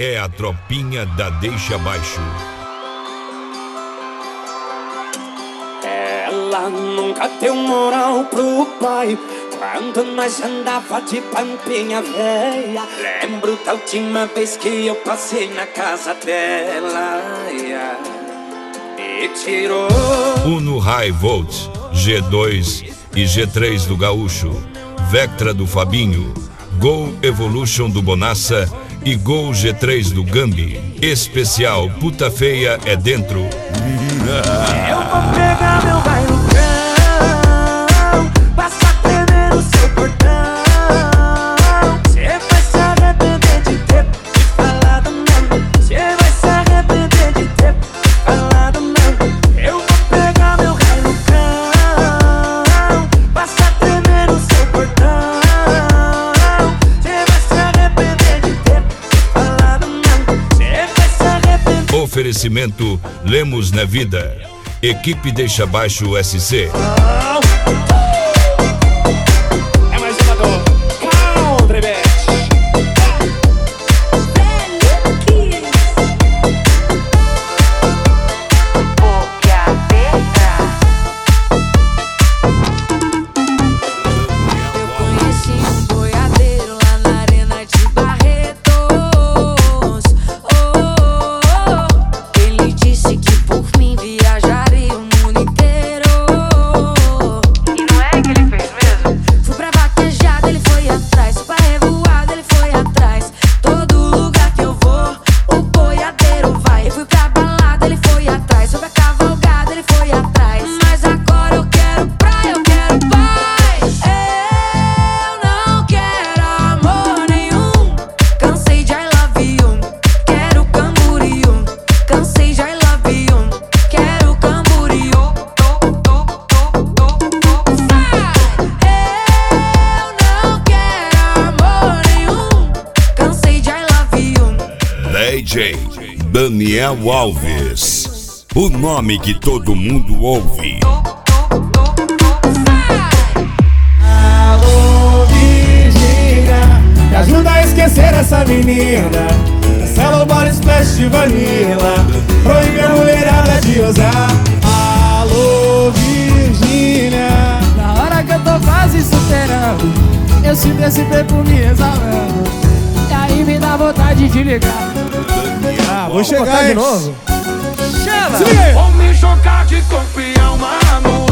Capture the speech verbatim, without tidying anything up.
é a tropinha da Deixa Baixo. Ela nunca deu moral pro pai quando nós andava de pampinha véia. Lembro da última vez que eu passei na casa dela, yeah. E tirou Uno High Volt, G dois e G três do Gaúcho, Vectra do Fabinho, Gol Evolution do Bonassa e Gol G três do Gambi. Especial Puta Feia é dentro. Eu vou pegar meu vai no cão, passar tremer no seu portão. Cê vai se arrepender de ter falado não. Cê vai se arrepender de ter falado não. Eu vou pegar meu vai no cão, passar tremer no seu portão. Cê vai se arrepender de ter falado não. Cê vai se arrepender. Oferecimento Lemos na Vida. Equipe Deixa Baixo S C. É mais uma do Country Beat. Eu conheci um boiadeiro lá na arena de Barretos. Oh, oh, oh. Ele disse que por mim viajaria o mundo inteiro. E não é que ele fez mesmo? Fui pra vaquejada, ele foi atrás. Fui pra revoada, ele foi atrás. Todo lugar que eu vou, o boiadeiro vai. Eu fui pra balada, ele foi atrás. Fui pra cavalgada, ele foi atrás. Mas agora eu quero praia, eu quero paz. Eu não quero amor nenhum. Cansei de I love you. Quero Camboriú. Cansei de I love you. Quero Camboriú. Tu, tu, tu, tu, tu. Eu não quero amor nenhum. Cansei de I love you. D J Daniel Alves, o nome que todo mundo ouve. Alô, Virgínia, me ajuda a esquecer essa menina. Cancela o body splash de vanilla, proíbe a mulherada de usar. Alô, Virgínia, na hora que eu tô quase superando, eu sinto esse perfume exalando, e aí me dá vontade de ligar. Vou chegar de novo. Chama! Vou me chocar de corpo e alma no